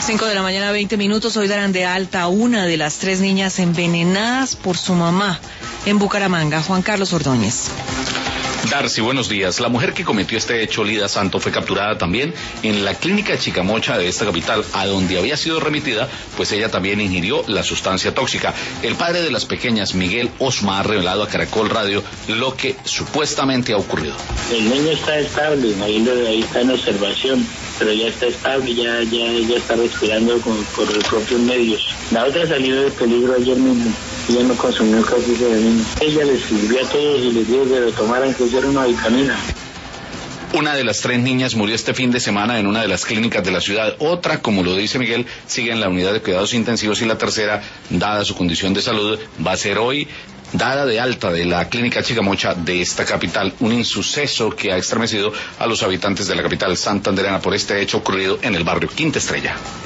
5 de la mañana, 20 minutos. Hoy darán de alta a una de las 3 niñas envenenadas por su mamá en Bucaramanga. Juan Carlos Ordóñez. Darcy, buenos días. La mujer que cometió este hecho, Lida Santo, fue capturada también en la clínica Chicamocha de esta capital, a donde había sido remitida, pues ella también ingirió la sustancia tóxica. El padre de las pequeñas, Miguel Osma, ha revelado a Caracol Radio lo que supuestamente ha ocurrido. El niño está estable, ahí está en observación, pero ya está estable, ya está respirando por los propios medios. La otra salió de peligro ayer mismo. Ella no consumió casi ese veneno. Ella les sirvió a todos y les dijo que lo tomaran, que hicieran una vitamina. Una de las 3 niñas murió este fin de semana en una de las clínicas de la ciudad. Otra, como lo dice Miguel, sigue en la unidad de cuidados intensivos, y la tercera, dada su condición de salud, va a ser hoy dada de alta de la clínica Chicamocha de esta capital. Un insuceso que ha estremecido a los habitantes de la capital santandereana por este hecho ocurrido en el barrio Quinta Estrella.